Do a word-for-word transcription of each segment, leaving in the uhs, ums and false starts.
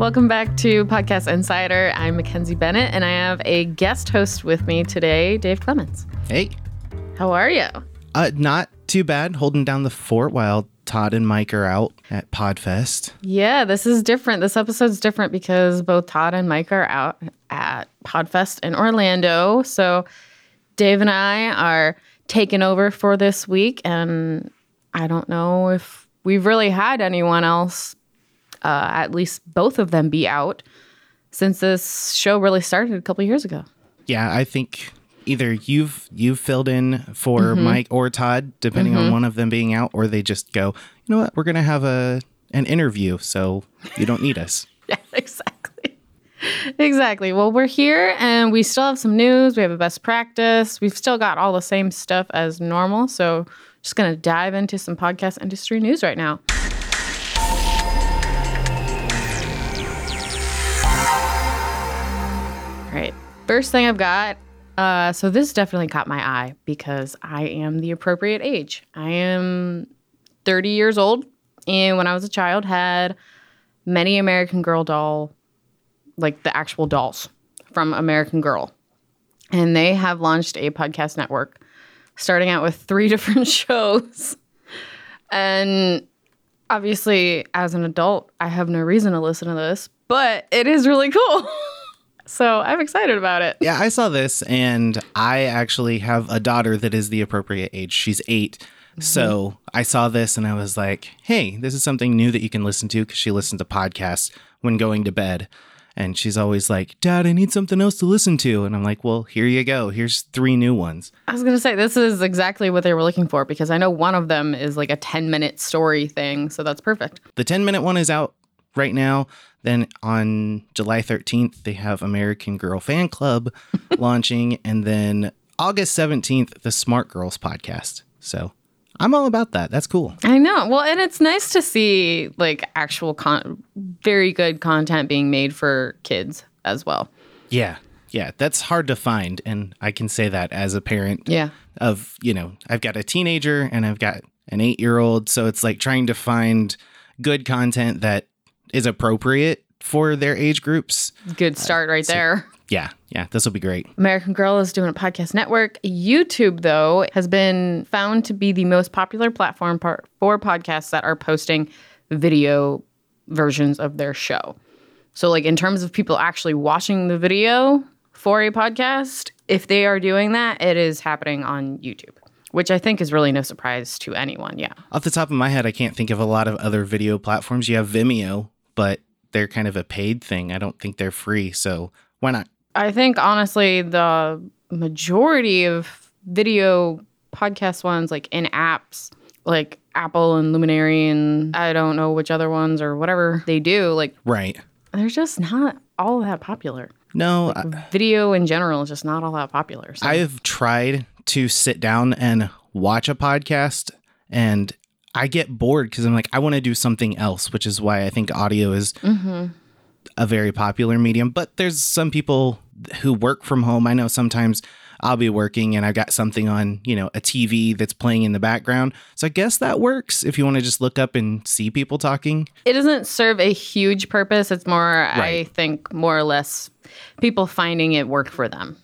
Welcome back to Podcast Insider. I'm Mackenzie Bennett, and I have a guest host with me today, Dave Clements. Hey. How are you? Uh, not too bad. Holding down the fort while Todd and Mike are out at Podfest. Yeah, this is different. This episode's different because both Todd and Mike are out at Podfest in Orlando. So Dave and I are taking over for this week, and I don't know if we've really had anyone else, uh, at least both of them, be out since this show really started a couple years ago. Yeah, I think either you've you've filled in for mm-hmm. Mike or Todd, depending mm-hmm. on one of them being out, or they just go, you know what, we're going to have a an interview, so you don't need us. Yeah, exactly. Exactly. Well, we're here, and we still have some news. We have a best practice. We've still got all the same stuff as normal, so just going to dive into some podcast industry news right now. All right. First thing I've got, uh, so this definitely caught my eye because I am the appropriate age. I am thirty years old, and when I was a child, had many American Girl doll, like the actual dolls from American Girl. And they have launched a podcast network, starting out with three different shows. And obviously, as an adult, I have no reason to listen to this, but it is really cool. So I'm excited about it. Yeah, I saw this, and I actually have a daughter that is the appropriate age. She's eight. Mm-hmm. So I saw this, and I was like, hey, this is something new that you can listen to, because she listens to podcasts when going to bed. And she's always like, Dad, I need something else to listen to. And I'm like, well, here you go. Here's three new ones. I was going to say, this is exactly what they were looking for, because I know one of them is like a ten-minute story thing. So that's perfect. The ten-minute one is out right now. Then on July thirteenth, they have American Girl Fan Club launching. And then August seventeenth, the Smart Girls podcast. So I'm all about that. That's cool. I know. Well, and it's nice to see like actual con- very good content being made for kids as well. Yeah. Yeah. That's hard to find. And I can say that as a parent yeah. of, you know, I've got a teenager and I've got an eight year old. So it's like trying to find good content that is appropriate for their age groups. Good start right uh, so, there. Yeah. Yeah. This will be great. American Girl is doing a podcast network. YouTube, though, has been found to be the most popular platform for podcasts that are posting video versions of their show. So, like, in terms of people actually watching the video for a podcast, if they are doing that, it is happening on YouTube, which I think is really no surprise to anyone. Yeah. Off the top of my head, I can't think of a lot of other video platforms. You have Vimeo, but they're kind of a paid thing. I don't think they're free. So why not? I think, honestly, the majority of video podcast ones, like in apps, like Apple and Luminary and I don't know which other ones or whatever they do, like, right. they're just not all that popular. No. Like, I, video in general is just not all that popular. So. I've tried to sit down and watch a podcast, and I get bored because I'm like, I want to do something else, which is why I think audio is mm-hmm. a very popular medium. But there's some people who work from home. I know sometimes I'll be working and I've got something on, you know, a T V that's playing in the background. So I guess that works if you want to just look up and see people talking. It doesn't serve a huge purpose. It's more, right. I think, more or less people finding it work for them.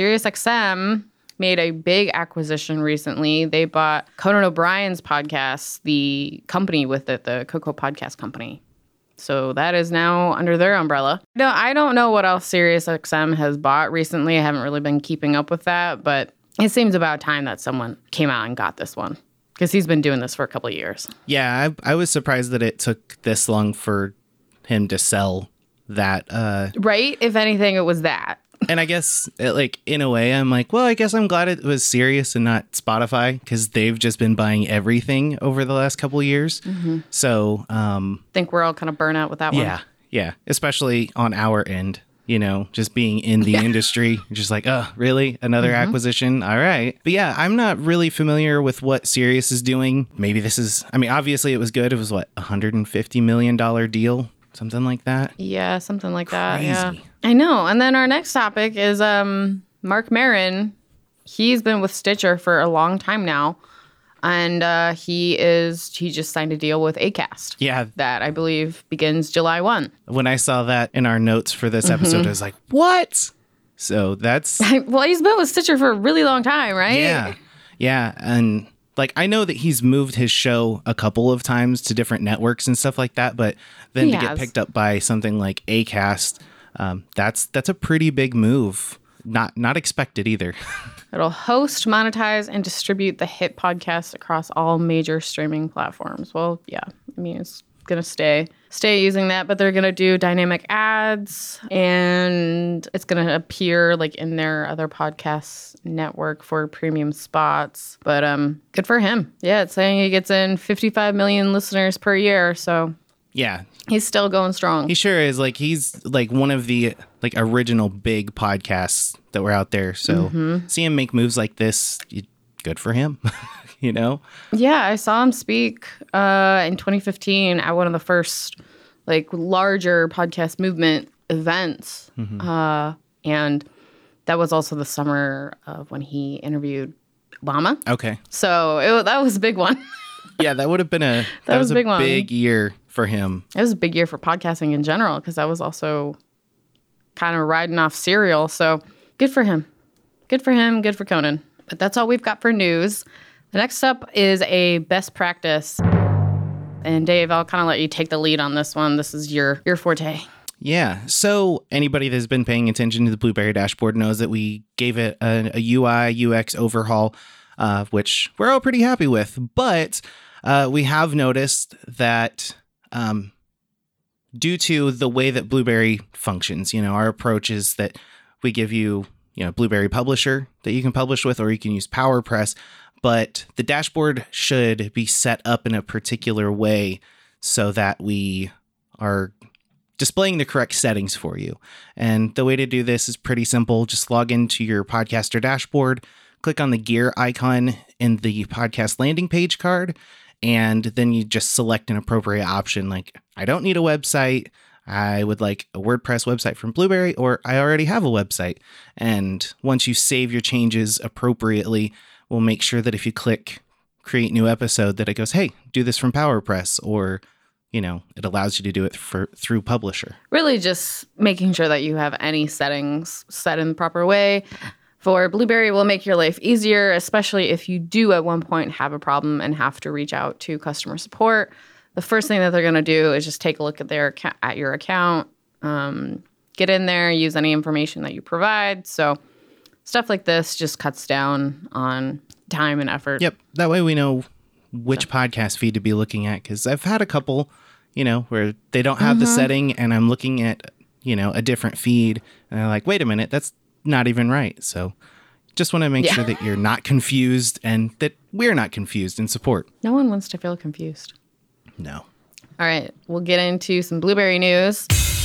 SiriusXM made a big acquisition recently. They bought Conan O'Brien's podcast, the company with it, the Coco Podcast Company. So that is now under their umbrella. No, I don't know what else SiriusXM has bought recently. I haven't really been keeping up with that, but it seems about time that someone came out and got this one, because he's been doing this for a couple of years. Yeah, I, I was surprised that it took this long for him to sell that. Uh, right? If anything, it was that. And I guess, it, like, in a way, I'm like, well, I guess I'm glad it was Sirius and not Spotify, because they've just been buying everything over the last couple of years. Mm-hmm. So, um, I think we're all kind of burnt out with that one. Yeah, yeah. Especially on our end, you know, just being in the yeah. industry, just like, oh, really? Another mm-hmm. acquisition? All right. But yeah, I'm not really familiar with what Sirius is doing. Maybe this is, I mean, obviously it was good. It was, what, a one hundred fifty million dollars deal? Something like that? Yeah, something like Crazy. that. Yeah. I know. And then our next topic is um, Marc Maron. He's been with Stitcher for a long time now. And uh, he is he just signed a deal with Acast. Yeah. That I believe begins July first. When I saw that in our notes for this episode, mm-hmm. I was like, what? So that's... Well, he's been with Stitcher for a really long time, right? Yeah. Yeah. And like, I know that he's moved his show a couple of times to different networks and stuff like that, but then he to has. get picked up by something like Acast, um, that's that's a pretty big move. Not not expected either. It'll host, monetize, and distribute the hit podcast across all major streaming platforms. Well, yeah, I mean, it's going to stay stay using that, but they're going to do dynamic ads, and it's going to appear like in their other podcast network for premium spots. But um, good for him. Yeah, it's saying he gets in fifty-five million listeners per year, so yeah. He's still going strong. He sure is. Like, he's like one of the like original big podcasts that were out there. So mm-hmm. see him make moves like this, good for him, you know? Yeah, I saw him speak uh, in twenty fifteen at one of the first like larger podcast movement events. Mm-hmm. Uh, and that was also the summer of when he interviewed Obama. Okay. So it, that was a big one. Yeah, that would have been a, that, that was, was a big, a big year for him. It was a big year for podcasting in general because I was also kind of riding off Serial. So good for him. Good for him. Good for Conan. But that's all we've got for news. The next up is a best practice. And Dave, I'll kind of let you take the lead on this one. This is your your forte. Yeah. So anybody that's been paying attention to the Blueberry dashboard knows that we gave it a, a U I U X overhaul, uh, which we're all pretty happy with. But uh, we have noticed that um, due to the way that Blueberry functions, you know, our approach is that we give you, you know, Blueberry Publisher that you can publish with, or you can use PowerPress. But the dashboard should be set up in a particular way so that we are displaying the correct settings for you. And the way to do this is pretty simple. Just log into your podcaster dashboard, click on the gear icon in the podcast landing page card, and then you just select an appropriate option. Like, I don't need a website. I would like a WordPress website from Blueberry, or I already have a website. And once you save your changes appropriately, we'll make sure that if you click create new episode, that it goes, hey, do this from PowerPress, or, you know, it allows you to do it for through Publisher. Really just making sure that you have any settings set in the proper way. For Blueberry will make your life easier, especially if you do at one point have a problem and have to reach out to customer support. The first thing that they're going to do is just take a look at their at your account, um, get in there, use any information that you provide. So stuff like this just cuts down on time and effort. Yep. That way we know which so. podcast feed to be looking at, because I've had a couple, you know, where they don't have mm-hmm. the setting and I'm looking at, you know, a different feed and I'm like, wait a minute, that's not even right. So just want to make yeah. sure that you're not confused and that we're not confused in support. No one wants to feel confused. No. All right. We'll get into some Blueberry news.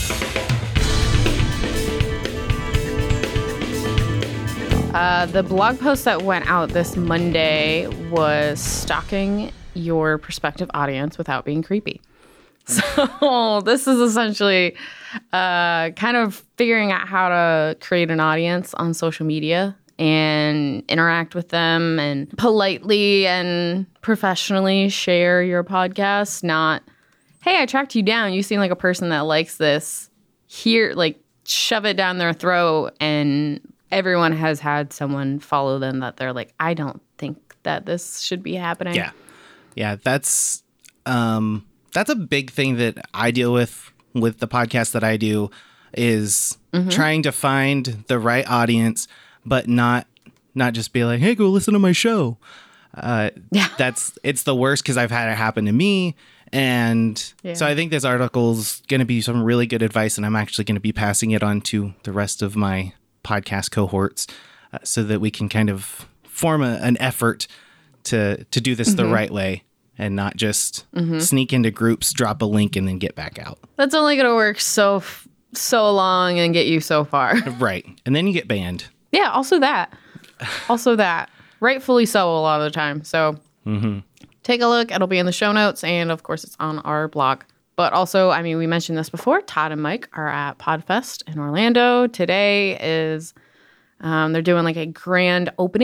Uh, the blog post that went out this Monday was stalking your prospective audience without being creepy. So this is essentially uh, kind of figuring out how to create an audience on social media and interact with them and politely and professionally share your podcast. Not, hey, I tracked you down. You seem like a person that likes this. Here, like, shove it down their throat. And everyone has had someone follow them that they're like, I don't think that this should be happening. Yeah. Yeah, that's um, that's a big thing that I deal with with the podcast that I do is mm-hmm. trying to find the right audience, but not not just be like, hey, go listen to my show. Uh, yeah. That's it's the worst because I've had it happen to me. And yeah. so I think this article's going to be some really good advice, and I'm actually going to be passing it on to the rest of my podcast cohorts uh, so that we can kind of form a, an effort to to do this mm-hmm. the right way and not just mm-hmm. sneak into groups, drop a link, and then get back out. That's only going to work so so long and get you so far. Right. And then you get banned. Yeah, also that. Also that. Rightfully so a lot of the time. So mm-hmm. take a look. It'll be in the show notes. And, of course, it's on our blog. But also, I mean, we mentioned this before. Todd and Mike are at PodFest in Orlando. Today is, um, they're doing like a grand opening.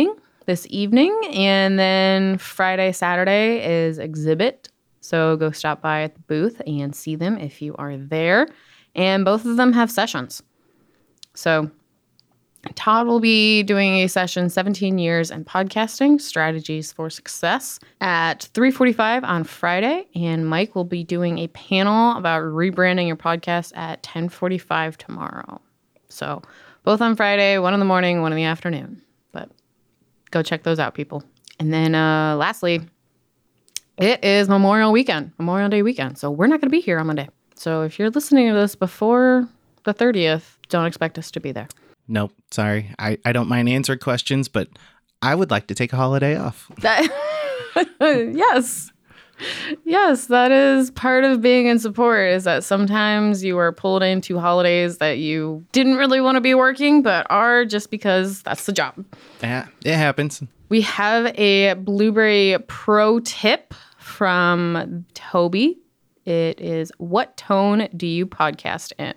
this evening. And then Friday, Saturday is exhibit. So go stop by at the booth and see them if you are there. And both of them have sessions. So Todd will be doing a session, seventeen years in podcasting, strategies for success, at three forty-five on Friday. And Mike will be doing a panel about rebranding your podcast at ten forty-five tomorrow. So both on Friday, one in the morning, one in the afternoon. But go check those out, people. And then uh, lastly, it is Memorial Weekend, Memorial Day weekend. So we're not going to be here on Monday. So if you're listening to this before the thirtieth, don't expect us to be there. Nope, sorry. I, I don't mind answering questions, but I would like to take a holiday off. That, yes. Yes, that is part of being in support, is that sometimes you are pulled into holidays that you didn't really want to be working, but are just because that's the job. Yeah, it happens. We have a Blubrry pro tip from Toby. It is, what tone do you podcast in?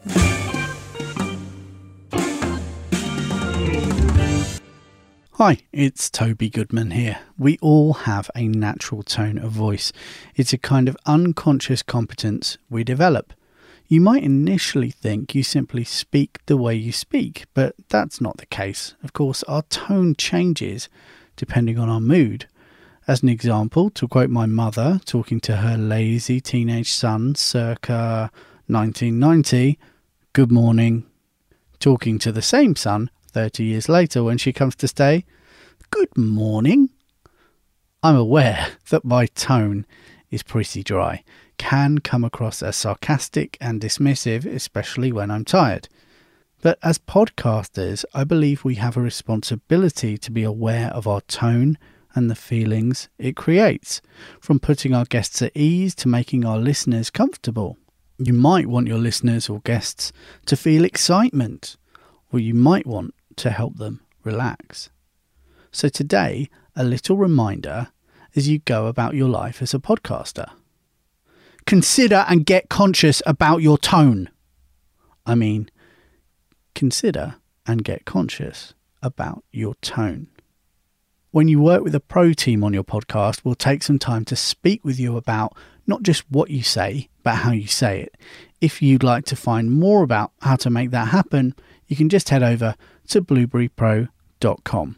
Hi, it's Toby Goodman here. We all have a natural tone of voice. It's a kind of unconscious competence we develop. You might initially think you simply speak the way you speak, but that's not the case. Of course, our tone changes depending on our mood. As an example, to quote my mother talking to her lazy teenage son circa nineteen ninety, good morning. Talking to the same son thirty years later when she comes to stay, good morning. I'm aware that my tone is pretty dry, can come across as sarcastic and dismissive, especially when I'm tired. But as podcasters, I believe we have a responsibility to be aware of our tone and the feelings it creates, from putting our guests at ease to making our listeners comfortable. You might want your listeners or guests to feel excitement, or you might want to help them relax. So today, a little reminder as you go about your life as a podcaster. Consider and get conscious about your tone. I mean, consider and get conscious about your tone. When you work with a pro team on your podcast, we'll take some time to speak with you about not just what you say, but how you say it. If you'd like to find more about how to make that happen, you can just head over to blueberry pro dot com.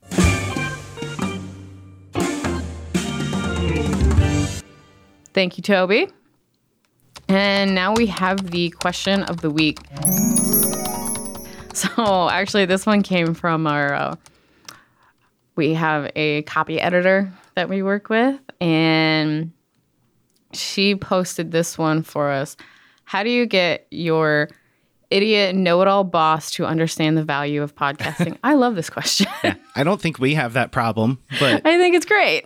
Thank you, Toby. And now we have the question of the week. So actually, this one came from our... Uh, we have a copy editor that we work with, and she posted this one for us. How do you get your idiot know-it-all boss to understand the value of podcasting? I love this question. Yeah, I don't think we have that problem, but I think it's great.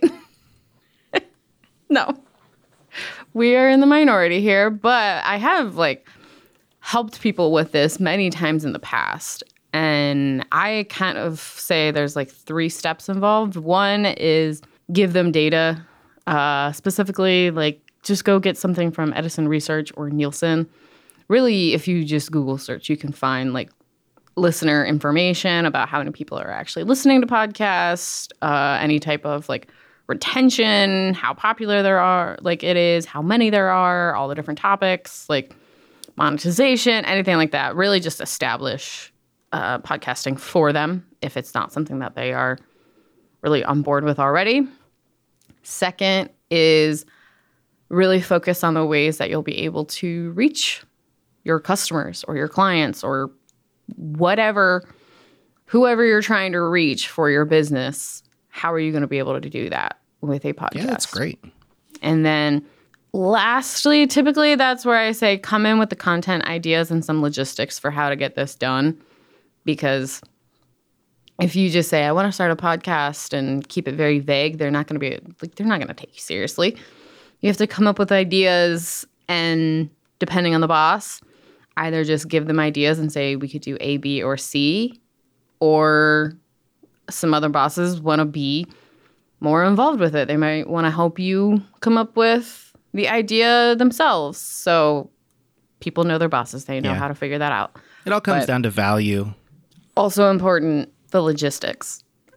No, we are in the minority here, but I have like helped people with this many times in the past. And I kind of say there's like three steps involved. One is give them data, uh, specifically like just go get something from Edison Research or Nielsen. Really, if you just Google search, you can find like listener information about how many people are actually listening to podcasts, uh, any type of like retention, how popular there are, like it is, how many there are, all the different topics, like monetization, anything like that. Really just establish uh, podcasting for them if it's not something that they are really on board with already. Second is really focus on the ways that you'll be able to reach your customers or your clients or whatever, whoever you're trying to reach for your business. How are you going to be able to do that with a podcast? yeah, that's great. And then lastly, typically that's where I say come in with the content ideas and some logistics for how to get this done. Because if you just say, I want to start a podcast and keep it very vague, they're not going to be like, they're not going to take you seriously. You have to come up with ideas, and depending on the boss, either just give them ideas and say we could do A, B, or C, or some other bosses want to be more involved with it. They might want to help you come up with the idea themselves. So people know their bosses. They know Yeah. how to figure that out. It all comes But down to value. also important, the logistics.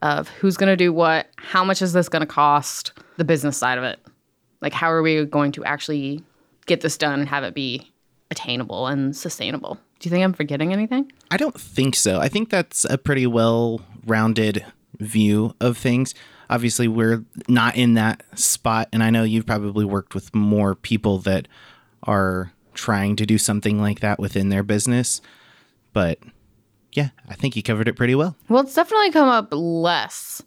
of who's going to do what, how much is this going to cost, the business side of it. Like, how are we going to actually get this done and have it be attainable and sustainable? Do you think I'm forgetting anything? I don't think so. I think that's a pretty well-rounded view of things. Obviously, we're not in that spot, and I know you've probably worked with more people that are trying to do something like that within their business. But yeah, I think you covered it pretty well. Well, it's definitely come up less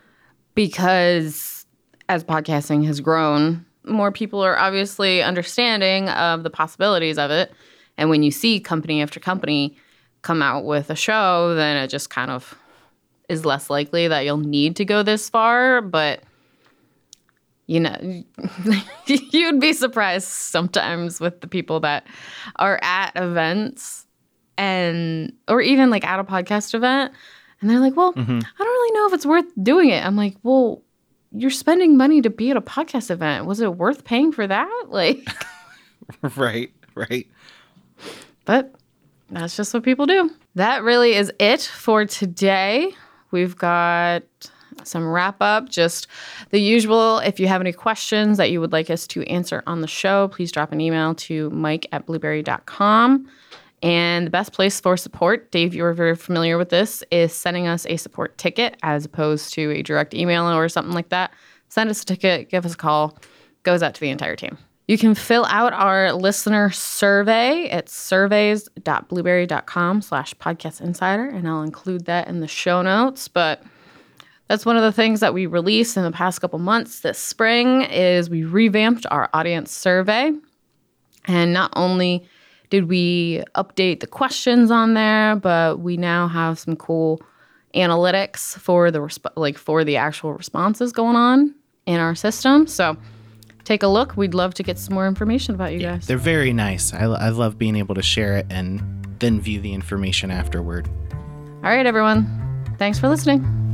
because as podcasting has grown, more people are obviously understanding of the possibilities of it. And when you see company after company come out with a show, then it just kind of is less likely that you'll need to go this far. But, you know, you'd be surprised sometimes with the people that are at events and or even like at a podcast event. And they're like, well, mm-hmm. I don't really know if it's worth doing it. I'm like, well, you're spending money to be at a podcast event. Was it worth paying for that? Like, right, right. But that's just what people do. That really is it for today. We've got some wrap up, just the usual. If you have any questions that you would like us to answer on the show, please drop an email to mike at blueberry dot com. And the best place for support, Dave, you're very familiar with this, is sending us a support ticket as opposed to a direct email or something like that. Send us a ticket, give us a call, goes out to the entire team. You can fill out our listener survey at surveys dot blueberry dot com slash podcast insider, and I'll include that in the show notes. But that's one of the things that we released in the past couple months this spring is we revamped our audience survey. And not only did we update the questions on there, but we now have some cool analytics for the resp- like for the actual responses going on in our system. So take a look. We'd love to get some more information about you yeah, guys. They're very nice. I, I love being able to share it and then view the information afterward. All right, everyone. Thanks for listening.